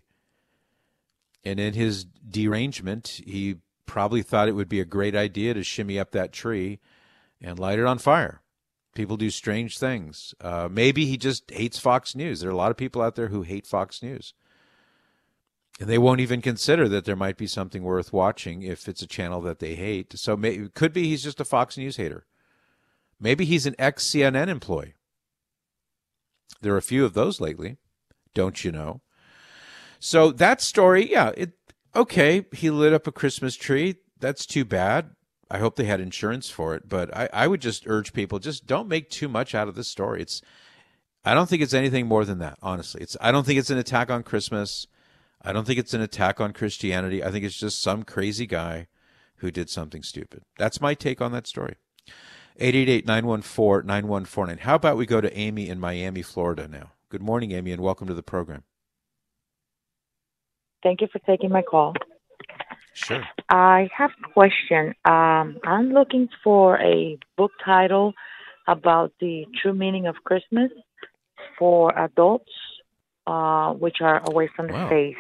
[SPEAKER 2] And in his derangement, he probably thought it would be a great idea to shimmy up that tree and light it on fire. People do strange things. Uh, maybe he just hates Fox News. There are a lot of people out there who hate Fox News. And they won't even consider that there might be something worth watching if it's a channel that they hate. So may, it could be he's just a Fox News hater. Maybe he's an ex-C N N employee. There are a few of those lately, don't you know? So that story, yeah, it okay, he lit up a Christmas tree. That's too bad. I hope they had insurance for it. But I, I would just urge people, just don't make too much out of this story. It's, I don't think it's anything more than that, honestly. It's, I don't think it's an attack on Christmas. I don't think it's an attack on Christianity. I think it's just some crazy guy who did something stupid. That's my take on that story. eight eight eight, nine one four, nine one four nine. How about we go to Amy in Miami, Florida now? Good morning, Amy, and welcome to the program.
[SPEAKER 9] Thank you for taking my call.
[SPEAKER 2] Sure.
[SPEAKER 9] I have a question. Um, I'm looking for a book title about the true meaning of Christmas for adults, uh, which are away from the
[SPEAKER 2] Wow.
[SPEAKER 9] faith.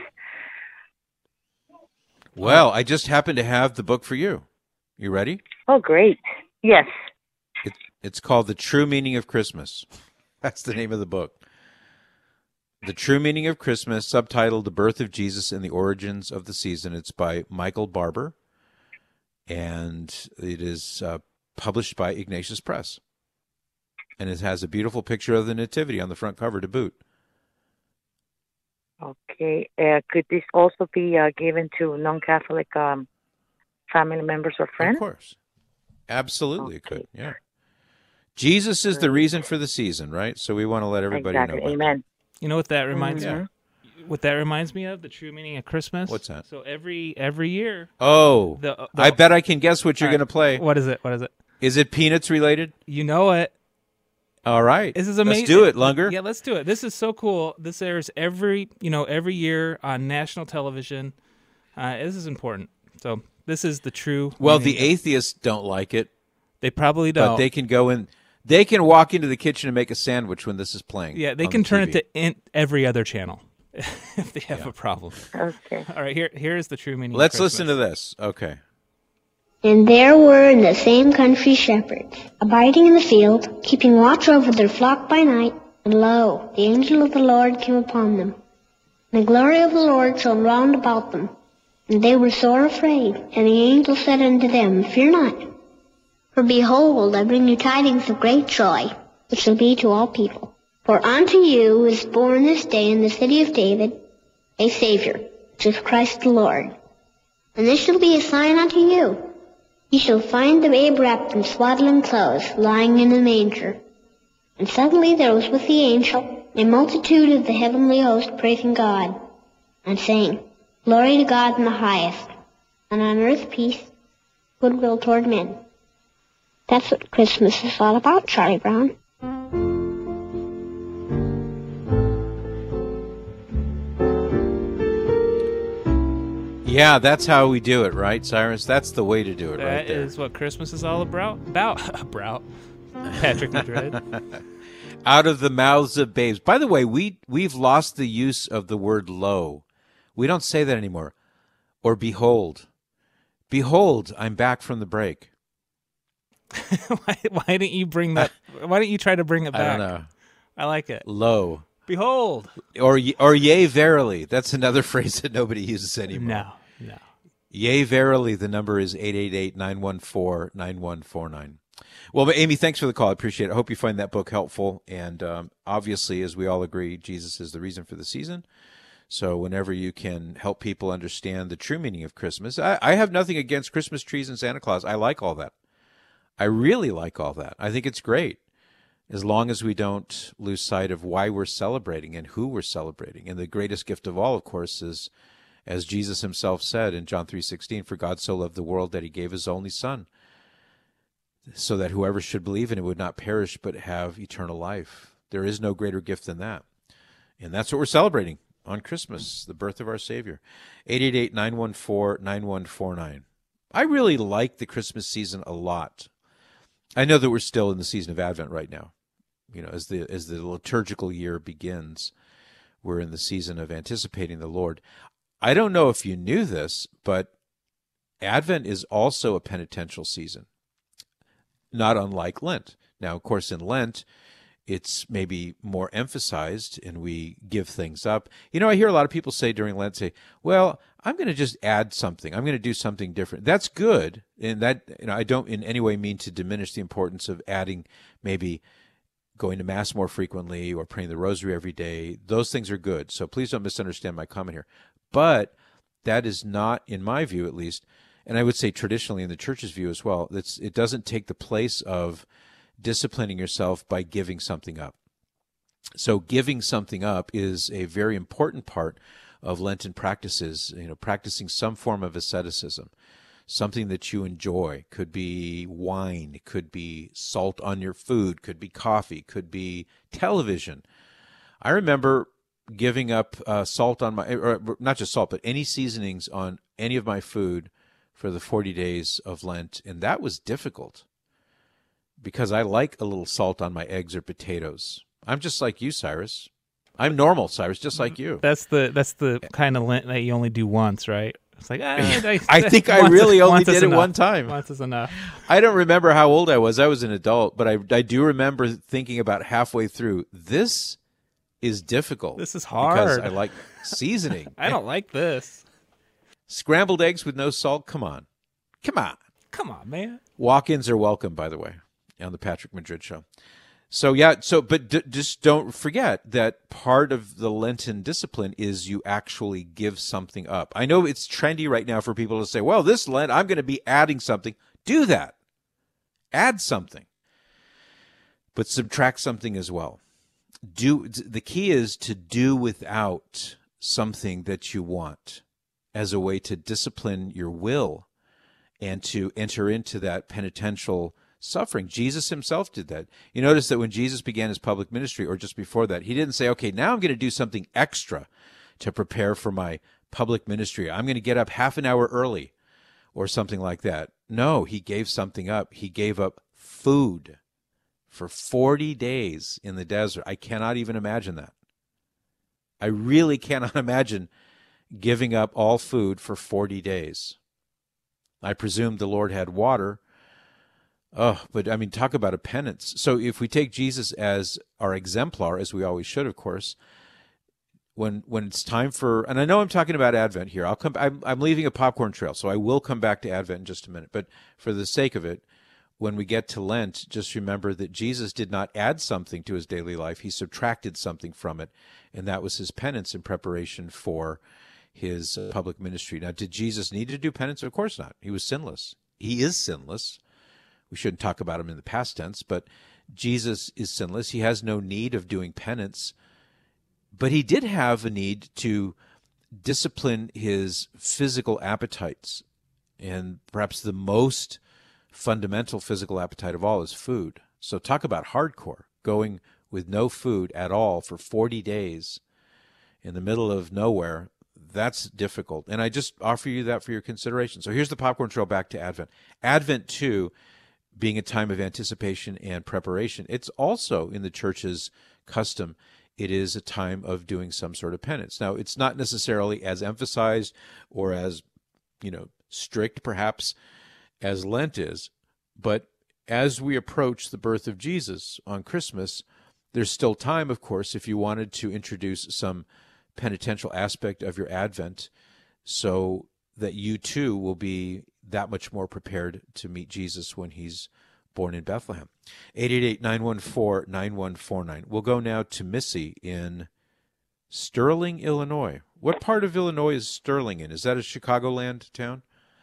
[SPEAKER 2] Well, I just happen to have the book for you. You ready?
[SPEAKER 9] Oh, great. Yes.
[SPEAKER 2] It, it's called The True Meaning of Christmas. That's the name of the book. The True Meaning of Christmas, subtitled The Birth of Jesus and the Origins of the Season. It's by Michael Barber, and it is uh, published by Ignatius Press. And it has a beautiful picture of the Nativity on the front cover to boot.
[SPEAKER 9] Okay. Uh, could this also be uh, given to non-Catholic um, family members or friends?
[SPEAKER 2] Of course. Absolutely,
[SPEAKER 9] Okay.
[SPEAKER 2] it could, yeah. Jesus is the reason for the season, right? So we want to let everybody
[SPEAKER 9] Exactly.
[SPEAKER 2] know about
[SPEAKER 9] Amen.
[SPEAKER 3] You know what that reminds
[SPEAKER 9] Mhm.
[SPEAKER 3] me? What that reminds me of? The true meaning of Christmas.
[SPEAKER 2] What's that?
[SPEAKER 3] So every every year.
[SPEAKER 2] Oh,
[SPEAKER 3] The, the,
[SPEAKER 2] I bet I can guess what you're
[SPEAKER 3] All right.
[SPEAKER 2] going to play.
[SPEAKER 3] What is it? What is it?
[SPEAKER 2] Is it Peanuts related?
[SPEAKER 3] You know it.
[SPEAKER 2] All right.
[SPEAKER 3] This is amazing.
[SPEAKER 2] Let's do it, Lunger.
[SPEAKER 3] Yeah, let's do it. This is so cool. This airs every, you know, every year on national television. Uh, this is important. So this is the true.
[SPEAKER 2] Well,
[SPEAKER 3] meaning
[SPEAKER 2] the
[SPEAKER 3] of-
[SPEAKER 2] atheists don't like it,
[SPEAKER 3] They probably don't.
[SPEAKER 2] but they can go in. They can walk into the kitchen and make a sandwich when this is playing.
[SPEAKER 3] yeah, they
[SPEAKER 2] on
[SPEAKER 3] can
[SPEAKER 2] the
[SPEAKER 3] turn
[SPEAKER 2] T V.
[SPEAKER 3] it to in every other channel if they have a problem.
[SPEAKER 9] Okay.
[SPEAKER 3] All right, here here is the true meaning.
[SPEAKER 2] Let's
[SPEAKER 3] of
[SPEAKER 2] listen to
[SPEAKER 3] Christmas.
[SPEAKER 2] this. Okay.
[SPEAKER 10] And there were in the same country shepherds, abiding in the field, keeping watch over their flock by night. And lo, the angel of the Lord came upon them. And the glory of the Lord shone round about them. And they were sore afraid. And the angel said unto them, Fear not. For behold, I bring you tidings of great joy, which shall be to all people. For unto you is born this day in the city of David a Savior, which which is Christ the Lord. And this shall be a sign unto you. Ye shall find the babe wrapped in swaddling clothes, lying in a manger. And suddenly there was with the angel a multitude of the heavenly host praising God, and saying, Glory to God in the highest, and on earth peace, goodwill toward men. That's what Christmas is all about, Charlie Brown.
[SPEAKER 2] Yeah, that's how we do it, right, Cyrus? That's the way to do it, right
[SPEAKER 3] That
[SPEAKER 2] there.
[SPEAKER 3] is what Christmas is all about. About, about. Patrick Madrid.
[SPEAKER 2] Out of the mouths of babes. By the way, we, we've lost the use of the word lo. We don't say that anymore. Or behold. Behold, I'm back from the break.
[SPEAKER 3] why, why didn't you bring that? Why didn't you try to bring it back?
[SPEAKER 2] I don't know.
[SPEAKER 3] I like it.
[SPEAKER 2] Lo.
[SPEAKER 3] Behold.
[SPEAKER 2] Or, or yea, verily. That's another phrase that nobody uses anymore.
[SPEAKER 3] No, no.
[SPEAKER 2] Yea, verily, the number is eight eight eight, nine one four, nine one four nine. Well, but Amy, thanks for the call. I appreciate it. I hope you find that book helpful. And um, obviously, as we all agree, Jesus is the reason for the season. So whenever you can help people understand the true meaning of Christmas, I, I have nothing against Christmas trees and Santa Claus. I like all that. I really like all that. I think it's great, as long as we don't lose sight of why we're celebrating and who we're celebrating. And the greatest gift of all, of course, is, as Jesus himself said in John three sixteen, for God so loved the world that he gave his only son, so that whoever should believe in it would not perish but have eternal life. There is no greater gift than that. And that's what we're celebrating on Christmas, the birth of our Savior. eight eight eight, nine one four, nine one four nine. I really like the Christmas season a lot. I know that we're still in the season of Advent right now. You know, as the as the liturgical year begins, we're in the season of anticipating the Lord. I don't know if you knew this, but Advent is also a penitential season, not unlike Lent. Now, of course, in Lent, it's maybe more emphasized and we give things up. You know, I hear a lot of people say during Lent, say, well, I'm going to just add something. I'm going to do something different. That's good. And that, you know, I don't in any way mean to diminish the importance of adding maybe going to Mass more frequently or praying the rosary every day. Those things are good. So please don't misunderstand my comment here. But that is not, in my view at least, and I would say traditionally in the church's view as well, that's, it doesn't take the place of disciplining yourself by giving something up. So giving something up is a very important part of Lenten practices, you know, practicing some form of asceticism, something that you enjoy. Could be wine, could be salt on your food, could be coffee, could be television. I remember giving up uh, salt on my, or not just salt, but any seasonings on any of my food for the forty days of Lent, and that was difficult because I like a little salt on my eggs or potatoes. I'm just like you, Cyrus. I'm normal, Cyrus, just like you.
[SPEAKER 3] That's the that's the kind of Lent that you only do once, right? It's like, ah, I,
[SPEAKER 2] I think I really
[SPEAKER 3] is,
[SPEAKER 2] only did it
[SPEAKER 3] enough.
[SPEAKER 2] one time.
[SPEAKER 3] Once is enough.
[SPEAKER 2] I don't remember how old I was. I was an adult, but I, I do remember thinking about halfway through, this is difficult.
[SPEAKER 3] This is hard.
[SPEAKER 2] Because I like seasoning.
[SPEAKER 3] I don't like this.
[SPEAKER 2] Scrambled eggs with no salt? Come on. Come on.
[SPEAKER 3] Come on, man.
[SPEAKER 2] Walk-ins are welcome, by the way, on the Patrick Madrid Show. So, yeah, so but d- just don't forget that part of the Lenten discipline is you actually give something up. I know it's trendy right now for people to say, well, this Lent, I'm going to be adding something. Do that. Add something. But subtract something as well. Do the key is to do without something that you want as a way to discipline your will and to enter into that penitential suffering. Jesus himself did that. You notice that when Jesus began his public ministry, or just before that, he didn't say, okay, now I'm going to do something extra to prepare for my public ministry. I'm going to get up half an hour early or something like that. No, he gave something up. He gave up food for forty days in the desert. I cannot even imagine that. I really cannot imagine giving up all food for forty days. I presume the Lord had water. Oh, but I mean, talk about a penance. So if we take Jesus as our exemplar, as we always should, of course, when when it's time for, and I know I'm talking about Advent here. I'll come. I'm, I'm leaving a popcorn trail, so I will come back to Advent in just a minute. But for the sake of it, when we get to Lent, just remember that Jesus did not add something to his daily life. He subtracted something from it, and that was his penance in preparation for his uh, public ministry. Now, did Jesus need to do penance? Of course not. He was sinless. He is sinless. We shouldn't talk about him in the past tense, but Jesus is sinless. He has no need of doing penance, but he did have a need to discipline his physical appetites. And perhaps the most fundamental physical appetite of all is food. So talk about hardcore, going with no food at all for forty days in the middle of nowhere. That's difficult. And I just offer you that for your consideration. So here's the popcorn trail back to Advent. Advent, too, being a time of anticipation and preparation, it's also in the church's custom. It is a time of doing some sort of penance. Now, it's not necessarily as emphasized or as, you know, strict, perhaps, as Lent is. But as we approach the birth of Jesus on Christmas, there's still time, of course, if you wanted to introduce some penitential aspect of your Advent so that you, too, will be that much more prepared to meet Jesus when he's born in Bethlehem. eight eight eight, nine one four, nine one four nine. We'll go now to Missy in Sterling, Illinois. What part of Illinois is Sterling in? Is that a Chicagoland town?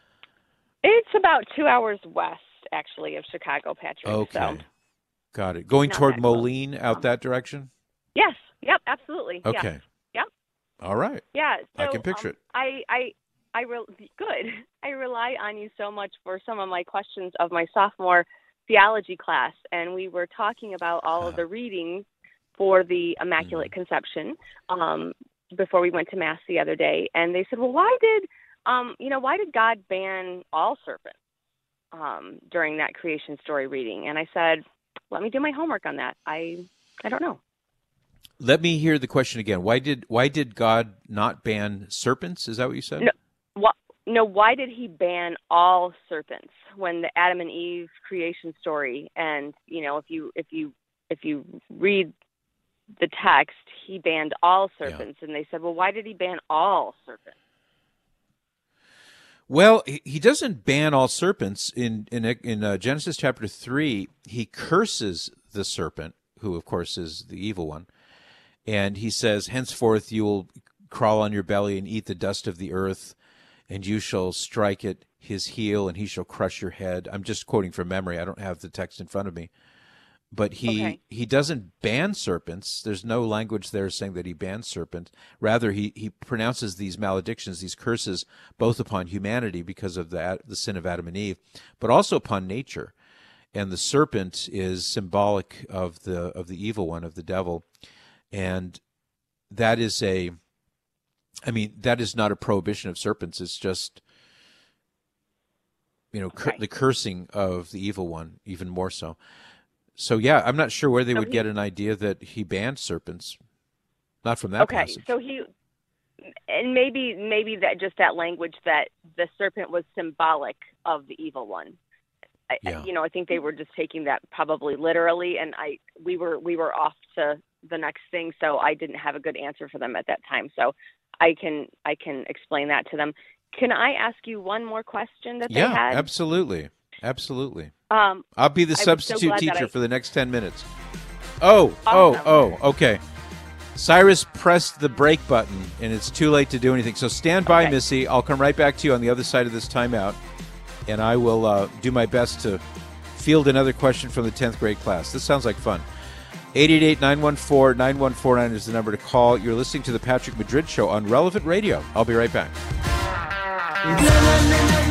[SPEAKER 11] It's about two hours west, actually, of Chicago, Patrick.
[SPEAKER 2] Okay.
[SPEAKER 11] So.
[SPEAKER 2] Got it. Going
[SPEAKER 11] Not
[SPEAKER 2] toward
[SPEAKER 11] that close.
[SPEAKER 2] Moline, out
[SPEAKER 11] Um,
[SPEAKER 2] that direction?
[SPEAKER 11] Yes. Yep. Absolutely.
[SPEAKER 2] Okay.
[SPEAKER 11] Yes. Yep.
[SPEAKER 2] All right.
[SPEAKER 11] Yeah. So,
[SPEAKER 2] I can picture
[SPEAKER 11] um,
[SPEAKER 2] it.
[SPEAKER 11] I, I, I re- good. I rely on you so much for some of my questions of my sophomore theology class, and we were talking about all of the readings for the Immaculate
[SPEAKER 2] Mm-hmm.
[SPEAKER 11] Conception um, before we went to Mass the other day, and they said, "Well, why did, um, you know, why did God ban all serpents um, during that creation story reading?" And I said, "Let me do my homework on that. I, I don't know."
[SPEAKER 2] Let me hear the question again. Why did why did God not ban serpents? Is that what you said?
[SPEAKER 11] No, what, no, why did he ban all serpents when the Adam and Eve creation story? And you know, if you if you if you read the text, he banned all serpents, yeah. And they said, well, why did he ban all serpents?
[SPEAKER 2] Well, he doesn't ban all serpents. In in in uh, Genesis chapter three, he curses the serpent, who of course is the evil one. And he says, henceforth you will crawl on your belly and eat the dust of the earth, and you shall strike at his heel, and he shall crush your head. I'm just quoting from memory. I don't have the text in front of me. But he,
[SPEAKER 11] okay.
[SPEAKER 2] he doesn't ban serpents. There's no language there saying that he bans serpents. Rather, he, he pronounces these maledictions, these curses, both upon humanity because of the, the sin of Adam and Eve, but also upon nature. And the serpent is symbolic of the of the evil one, of the devil. And that is a, I mean, that is not a prohibition of serpents. It's just, you know, cur-
[SPEAKER 11] right.
[SPEAKER 2] the cursing of the evil one, even more so. So, yeah, I'm not sure where they
[SPEAKER 11] so
[SPEAKER 2] would
[SPEAKER 11] he,
[SPEAKER 2] get an idea that he banned serpents. Not from that
[SPEAKER 11] okay,
[SPEAKER 2] passage.
[SPEAKER 11] Okay, so he, and maybe maybe that just that language that the serpent was symbolic of the evil one. I,
[SPEAKER 2] yeah.
[SPEAKER 11] You know, I think they were just taking that probably literally, and I we were we were off to the next thing, so I didn't have a good answer for them at that time. So I can I can explain that to them. Can I ask you one more question that
[SPEAKER 2] yeah,
[SPEAKER 11] they had?
[SPEAKER 2] Yeah, absolutely. Absolutely.
[SPEAKER 11] Um,
[SPEAKER 2] I'll be the
[SPEAKER 11] I
[SPEAKER 2] substitute
[SPEAKER 11] so
[SPEAKER 2] teacher
[SPEAKER 11] I...
[SPEAKER 2] for the next ten minutes. Oh,
[SPEAKER 11] awesome.
[SPEAKER 2] oh, oh, okay. Cyrus pressed the break button, and it's too late to do anything. So stand by,
[SPEAKER 11] okay.
[SPEAKER 2] Missy. I'll come right back to you on the other side of this timeout, and I will uh, do my best to field another question from the tenth grade class. This sounds like fun. eight eight eight, nine one four, nine one four nine is the number to call. You're listening to the Patrick Madrid Show on Relevant Radio. I'll be right back.